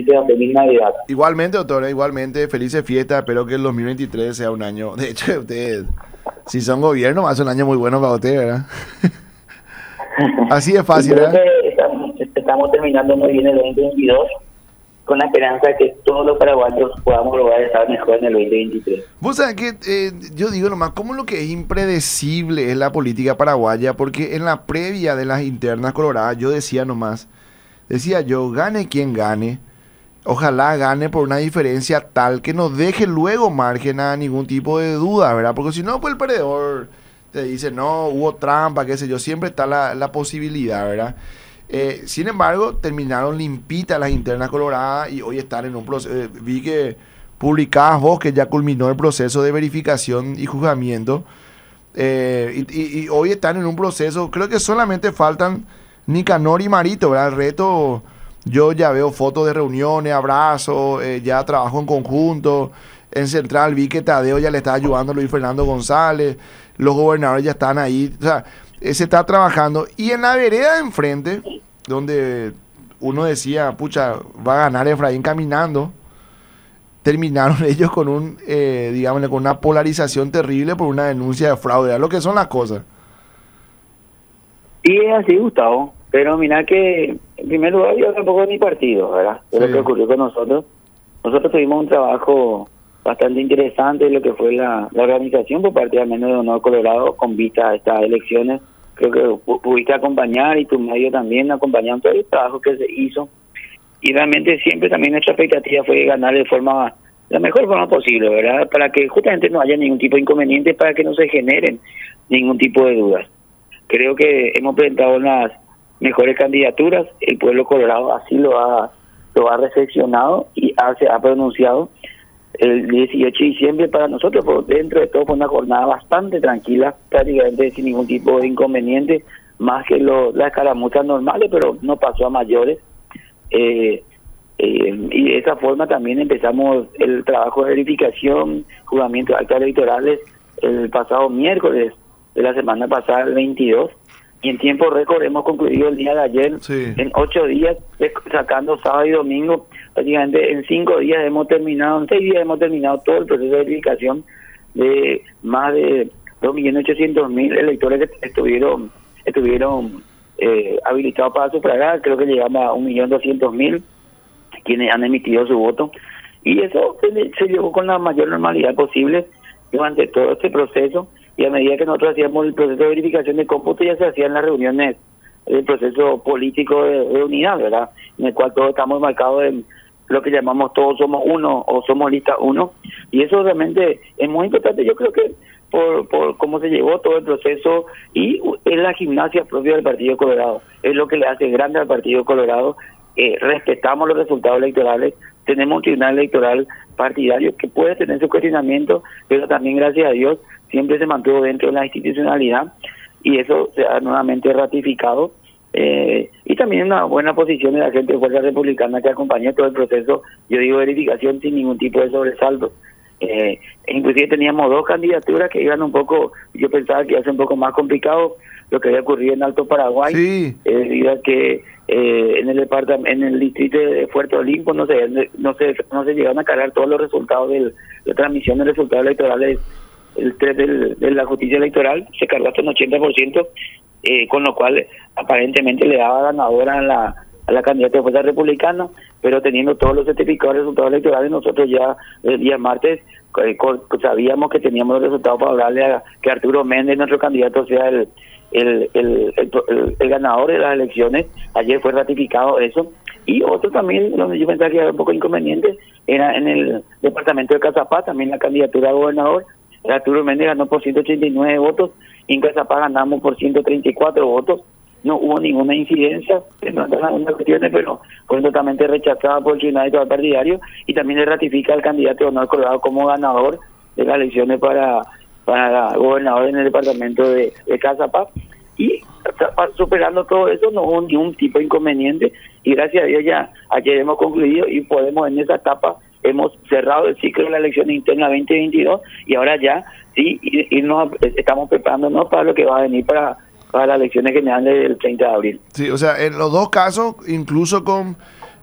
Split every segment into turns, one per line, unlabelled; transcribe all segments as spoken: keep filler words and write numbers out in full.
a feliz Navidad.
Igualmente, doctora, igualmente, felices fiestas. Espero que el dos mil veintitrés sea un año. De hecho, ustedes, si son gobierno, va a ser un año muy bueno para ustedes, ¿verdad? Así es fácil,
Creo
¿verdad?
que estamos, estamos terminando muy bien el veinte veintidós, con la esperanza de que todos los paraguayos podamos lograr estar mejor en el veinte veintitrés.
Vos sabés que eh, yo digo nomás, ¿cómo lo que es impredecible es la política paraguaya? Porque en la previa de las internas coloradas, yo decía nomás, decía yo, gane quien gane, ojalá gane por una diferencia tal que no deje luego margen a ningún tipo de duda, ¿verdad? Porque si no, pues el perdedor te dice, no, hubo trampa, qué sé yo, siempre está la, la posibilidad, ¿verdad? Eh, sin embargo, terminaron limpitas las internas coloradas y hoy están en un proceso. Eh, vi que publicabas vos que ya culminó el proceso de verificación y juzgamiento. Eh, y, y, y hoy están en un proceso, creo que solamente faltan Nicanor y Marito, ¿verdad? El resto, yo ya veo fotos de reuniones, abrazos, eh, ya trabajo en conjunto. En Central vi que Tadeo ya le está ayudando a Luis Fernando González, los gobernadores ya están ahí, o sea, eh, se está trabajando. Y en la vereda de enfrente, donde uno decía, pucha, va a ganar Efraín caminando, terminaron ellos con un, eh, digámosle, con una polarización terrible por una denuncia de fraude, ¿verdad? Lo que son las cosas.
Y es así, Gustavo, pero mira que en primer lugar yo tampoco es mi partido, ¿verdad? Es
Sí.
lo que ocurrió con nosotros. Nosotros tuvimos un trabajo bastante interesante en lo que fue la, la organización por parte al menos de Honor Colorado con vista a estas elecciones. Creo que pu- pudiste acompañar y tu medio también acompañaron todo el trabajo que se hizo. Y realmente siempre también nuestra expectativa fue ganar de forma, la mejor forma posible, ¿verdad? Para que justamente no haya ningún tipo de inconveniente, para que no se generen ningún tipo de dudas. Creo que hemos presentado las mejores candidaturas, el pueblo colorado así lo ha, lo ha reflexionado y ha, se ha pronunciado. El dieciocho de diciembre para nosotros, por dentro de todo, fue una jornada bastante tranquila, prácticamente sin ningún tipo de inconveniente, más que lo, las escaramuzas normales, pero no pasó a mayores. Eh, eh, y de esa forma también empezamos el trabajo de verificación, juzgamiento de actas electorales el pasado miércoles de la semana pasada, el veintidós, y en tiempo récord hemos concluido el día de ayer,
Sí.
en ocho días, sacando sábado y domingo, prácticamente en cinco días hemos terminado, en seis días hemos terminado todo el proceso de verificación de más de dos millones ochocientos mil electores que estuvieron estuvieron eh, habilitados para sufragar. Creo que llegamos a un millón doscientos mil quienes han emitido su voto, y eso se, se llevó con la mayor normalidad posible durante todo este proceso. Y a medida que nosotros hacíamos el proceso de verificación de cómputo, ya se hacían las reuniones del proceso político de, de unidad, ¿verdad? En el cual todos estamos marcados en lo que llamamos todos somos uno o somos lista uno. Y eso realmente es muy importante. Yo creo que por, por cómo se llevó todo el proceso, y es la gimnasia propia del Partido Colorado. Es lo que le hace grande al Partido Colorado. Eh, respetamos los resultados electorales, tenemos un tribunal electoral partidario que puede tener su cuestionamiento, pero también, gracias a Dios, siempre se mantuvo dentro de la institucionalidad, y eso se ha nuevamente ratificado. Eh, y también una buena posición de la gente de Fuerza Republicana que acompañó todo el proceso, yo digo verificación, sin ningún tipo de sobresalto. Eh, inclusive teníamos dos candidaturas que iban un poco, yo pensaba que iba a ser un poco más complicado lo que había ocurrido en Alto Paraguay,
Sí.
eh, debido a que eh, en el departamento, en el distrito de Puerto Olimpo no se no se no se llegaron a cargar todos los resultados de la transmisión de resultados electorales, el tres del, de la justicia electoral se cargó hasta un ochenta por ciento, eh, con lo cual aparentemente le daba ganadora a la a la candidata de Fuerza Republicana, pero teniendo todos los certificados de resultados electorales, nosotros ya el día martes eh, con, sabíamos que teníamos los resultados para hablarle a que Arturo Méndez, nuestro candidato, sea el el, el, el, el, el ganador de las elecciones. Ayer fue ratificado eso. Y otro también, donde yo pensaba que había un poco inconveniente, era en el departamento de Cazapá, también la candidatura a gobernador. Arturo Méndez ganó por ciento ochenta y nueve votos, y en Cazapá ganamos por ciento treinta y cuatro votos. No hubo ninguna incidencia, no están algunas cuestiones, pero fue totalmente rechazada por el Tribunal Electoral Partidario, y también le ratifica al candidato de Honor Colorado como ganador de las elecciones para, para gobernador en el departamento de, de Cazapá. Y superando todo eso, no hubo ningún tipo de inconveniente, y gracias a Dios ya ayer hemos concluido y podemos en esa etapa, hemos cerrado el ciclo de la elección interna veinte veintidós, y ahora ya sí irnos, estamos preparándonos para lo que va a venir para para las elecciones generales del treinta de abril.
Sí, o sea, en los dos casos, incluso con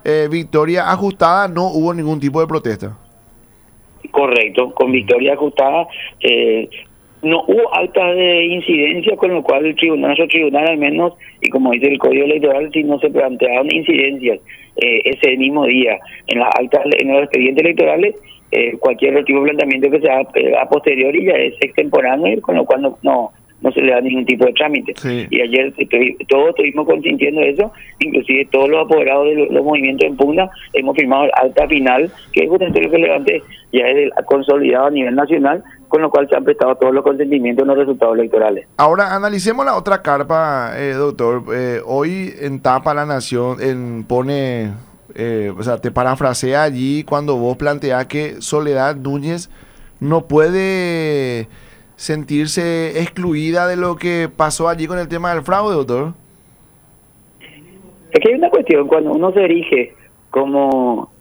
eh, victoria ajustada, no hubo ningún tipo de protesta.
Correcto, con victoria ajustada. Eh, no hubo altas de incidencia, con lo cual el tribunal, nuestro tribunal al menos, y como dice el Código Electoral, si no se plantearon incidencias eh, ese mismo día en las altas, en los expedientes electorales, eh, cualquier tipo de planteamiento que sea eh, a posteriori ya es extemporáneo, con lo cual no, no no se le da ningún tipo de trámite. Sí. Y ayer estoy, todos estuvimos consintiendo eso, inclusive todos los apoderados de los, los movimientos en pugna hemos firmado el acta final, que es justamente lo que levanté, ya es el consolidado a nivel nacional, con lo cual se han prestado todos los consentimientos en los resultados electorales.
Ahora analicemos la otra carpa, eh, doctor. Eh, hoy en Tapa La Nación en, pone, eh, o sea, te parafrasea allí cuando vos planteás que Soledad Núñez no puede sentirse excluida de lo que pasó allí con el tema del fraude, doctor.
Es que hay una cuestión, cuando uno se erige como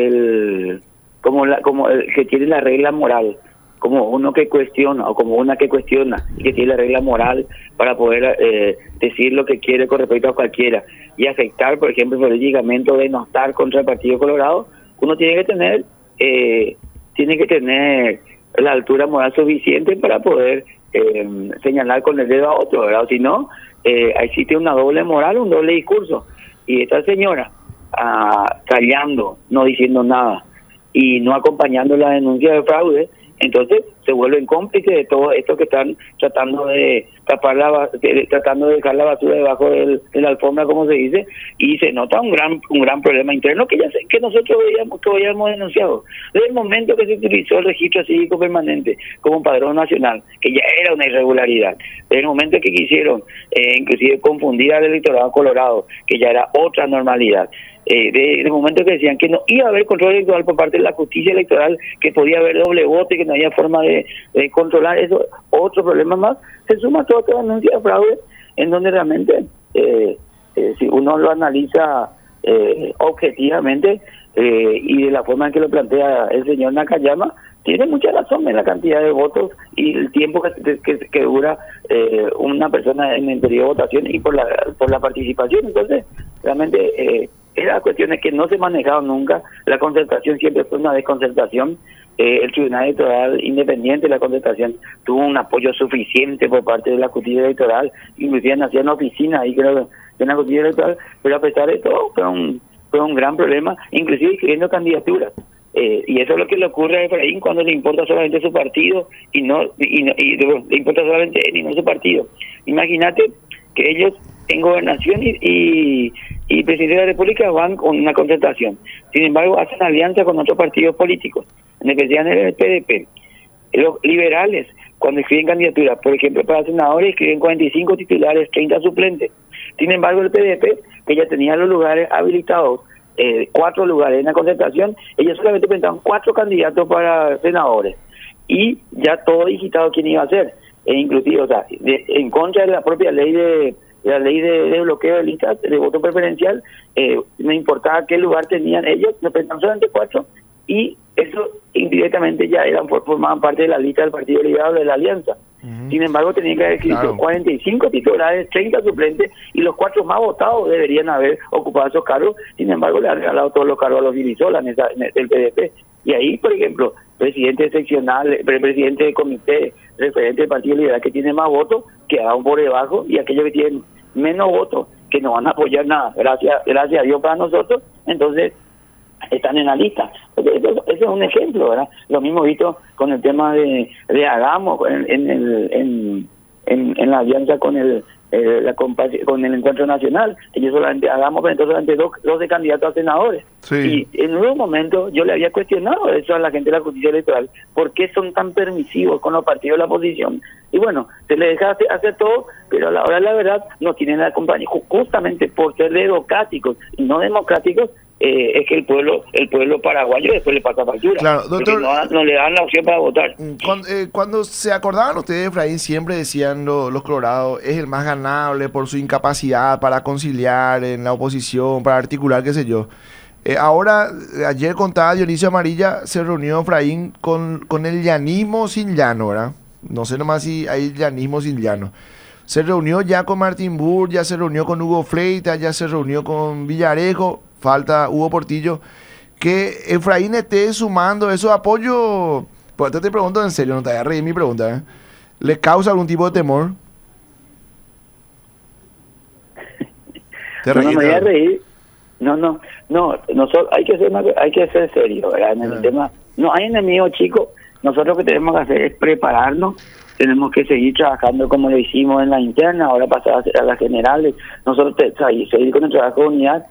el como la como el que tiene la regla moral, como uno que cuestiona o como una que cuestiona y que tiene la regla moral para poder eh, decir lo que quiere con respecto a cualquiera y afectar, por ejemplo, políticamente o denostar contra el Partido Colorado, uno tiene que tener eh, tiene que tener la altura moral suficiente para poder eh, señalar con el dedo a otro, ¿verdad? Si no, eh, existe una doble moral, un doble discurso. Y esta señora, ah, callando, no diciendo nada y no acompañando la denuncia de fraude, entonces se vuelven cómplices de todo esto que están tratando de tapar la de, tratando de dejar la basura debajo del, de la alfombra, como se dice, y se nota un gran un gran problema interno que ya sé, que nosotros veíamos que habíamos denunciado desde el momento que se utilizó el registro cívico permanente como padrón nacional, que ya era una irregularidad, desde el momento que quisieron eh, inclusive confundir al electorado colorado, que ya era otra normalidad. Eh, de, de momento que decían que no iba a haber control electoral por parte de la justicia electoral, que podía haber doble voto y que no había forma de, de controlar eso, otro problema más, se suma toda esta denuncia de fraude, en donde realmente, eh, eh, si uno lo analiza eh, objetivamente eh, y de la forma en que lo plantea el señor Nakayama, tiene mucha razón en la cantidad de votos y el tiempo que, que, que dura eh, una persona en el periodo de votación y por la por la participación. Entonces, realmente eh, eran cuestiones que no se manejaron nunca. La concertación siempre fue una desconcertación. Eh, el Tribunal Electoral Independiente de la Concertación tuvo un apoyo suficiente por parte de la justicia electoral, inclusive nació una oficina ahí creo de la justicia electoral, pero a pesar de todo fue un, fue un gran problema, inclusive escribiendo candidaturas. Eh, y eso es lo que le ocurre a Efraín cuando le importa solamente su partido y no y, no, y le importa solamente él y no su partido. Imagínate que ellos en gobernación y, y, y presidencia de la República van con una concertación, sin embargo hacen alianza con otros partidos políticos, en especial en el P D P. Los liberales, cuando escriben candidaturas, por ejemplo para senadores, escriben cuarenta y cinco titulares, treinta suplentes. Sin embargo el P D P, que ya tenía los lugares habilitados, Eh, cuatro lugares en la concertación, ellos solamente presentaron cuatro candidatos para senadores y ya todo digitado quién iba a ser, e inclusive, o sea, de, en contra de la propia ley de, de la ley de, de bloqueo de listas de voto preferencial, eh, no importaba qué lugar tenían ellos, no presentaron solamente cuatro y eso indirectamente ya eran formaban parte de la lista del Partido Liberal de la Alianza. Uh-huh. Sin embargo, tenían que haber escrito claro. cuarenta y cinco titulares, treinta suplentes, y los cuatro más votados deberían haber ocupado esos cargos. Sin embargo, le han regalado todos los cargos a los dirisolas en, en el P D P. Y ahí, por ejemplo, presidente seccional, presidente de comité, referente del Partido Liberal que tiene más votos, quedaron por debajo, y aquellos que tienen menos votos, que no van a apoyar nada, gracias, gracias a Dios para nosotros, entonces están en la lista. Eso, eso es un ejemplo, ¿verdad? Lo mismo visto con el tema de, de Hagamos en, en, el, en, en, en la alianza con el eh, la con el Encuentro Nacional. Ellos solamente Hagamos presentó solamente dos, doce candidatos a senadores. Sí. Y en un momento yo le había cuestionado eso a la gente de la justicia electoral, ¿por qué son tan permisivos con los partidos de la oposición? Y bueno, se les deja hacer, hacer todo, pero a la hora de la verdad no tienen la compañía, justamente por ser democráticos y no democráticos. Eh, es que el pueblo el pueblo paraguayo después le pasa factura.
Claro, doctor,
no, no le dan la opción para votar.
Cuando, eh, cuando se acordaban ustedes, Efraín, siempre decían lo, los colorados, es el más ganable por su incapacidad para conciliar en la oposición, para articular, qué sé yo. Eh, ahora, ayer contaba Dionisio Amarilla, se reunió Efraín con, con el llanismo sin llano, ¿verdad? No sé nomás si hay llanismo sin llano. Se reunió ya con Martín Burr, ya se reunió con Hugo Freitas, ya se reunió con Villarejo. falta Hugo Portillo, que Efraín esté sumando esos apoyos. Pues te, te pregunto en serio, no te voy a reír mi pregunta, ¿eh? ¿Le causa algún tipo de temor?
¿Te no, no me voy a reír. No, no, no, nosotros hay que ser, hay que ser serio, ¿verdad? En el ah. tema, no hay enemigos, chicos. Nosotros lo que tenemos que hacer es prepararnos. Tenemos que seguir trabajando como lo hicimos en la interna, ahora pasar a las generales. Nosotros te, seguir con el trabajo de unidad.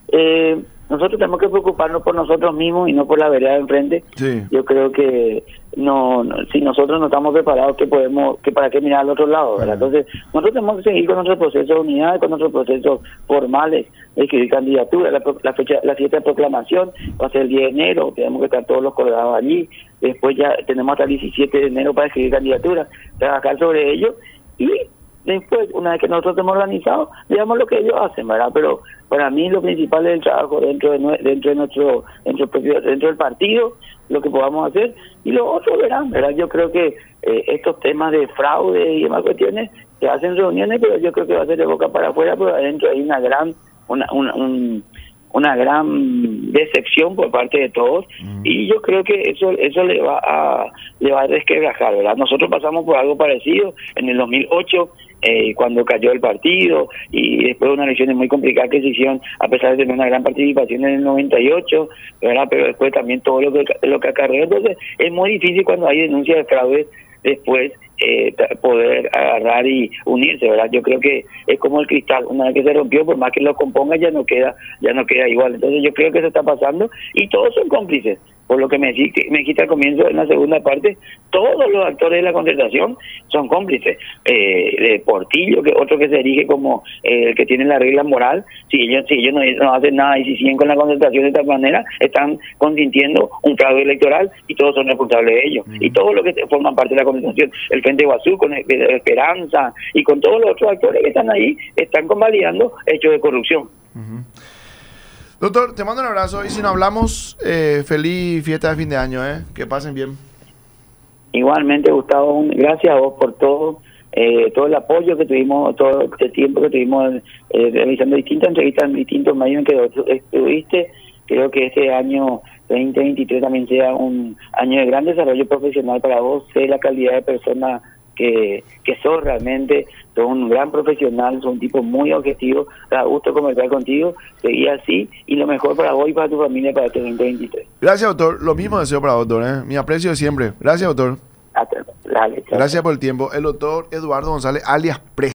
Eh, nosotros tenemos que preocuparnos por nosotros mismos y no por la vereda de enfrente.
Sí.
Yo creo que no, no, si nosotros no estamos preparados, que podemos, que para qué mirar al otro lado, ¿verdad? Uh-huh. Entonces, nosotros tenemos que seguir con nuestro proceso de unidad, con nuestros procesos formales de escribir candidatura. La, la fecha, la fiesta de proclamación va a ser el diez de enero, tenemos que estar todos los colgados allí. Después ya tenemos hasta el diecisiete de enero para escribir candidatura, trabajar sobre ello y después, una vez que nosotros estemos organizados, veamos lo que ellos hacen, ¿verdad? Pero para mí lo principal es el trabajo dentro de, dentro de nuestro dentro, propio, dentro del partido, lo que podamos hacer, y los otros verán, ¿verdad? Yo creo que eh, estos temas de fraude y demás cuestiones se hacen reuniones, pero yo creo que va a ser de boca para afuera, pero adentro hay una gran una, una, un, una gran decepción por parte de todos, mm. y yo creo que eso eso le va a le va a desquebrajar, ¿verdad? Nosotros pasamos por algo parecido en el dos mil ocho, eh, cuando cayó el partido, y después de unas elecciones muy complicadas que se hicieron, a pesar de tener una gran participación en el noventa y ocho, ¿verdad? Pero después también todo lo que lo que acarreó. Entonces es muy difícil cuando hay denuncias de fraude después eh, poder agarrar y unirse, ¿verdad? Yo creo que es como el cristal, una vez que se rompió, por más que lo componga, ya no queda ya no queda igual. Entonces yo creo que eso está pasando y todos son cómplices. Por lo que me dijiste, me dijiste al comienzo, en la segunda parte, todos los actores de la concertación son cómplices. Eh, de Portillo, que otro que se erige como eh, el que tiene la regla moral, si ellos si ellos no, no hacen nada y si siguen con la concertación de esta manera, están consintiendo un fraude electoral y todos son responsables de ello. Uh-huh. Y todos los que forman parte de la concertación, el Frente Guazú, con el, el Esperanza y con todos los otros actores que están ahí, están convalidando hechos de corrupción.
Uh-huh. Doctor, te mando un abrazo y si no hablamos, eh, feliz fiesta de fin de año, ¿eh? Que pasen bien.
Igualmente, Gustavo, gracias a vos por todo, eh, todo el apoyo que tuvimos, todo el tiempo que tuvimos eh, realizando distintas entrevistas en distintos medios en que estuviste. Creo que este año veinte veintitrés también sea un año de gran desarrollo profesional para vos, sé la calidad de persona que, que sos realmente, sos un gran profesional, sos un tipo muy objetivo, da gusto conversar contigo, seguí así, y lo mejor para vos y para tu familia para este veinte veintitrés.
Gracias, doctor, lo mismo deseo para vos, doctor, ¿eh? Mi aprecio de siempre. Gracias, doctor.
Hasta, dale,
Gracias por el tiempo. El doctor Eduardo González, alias Pre.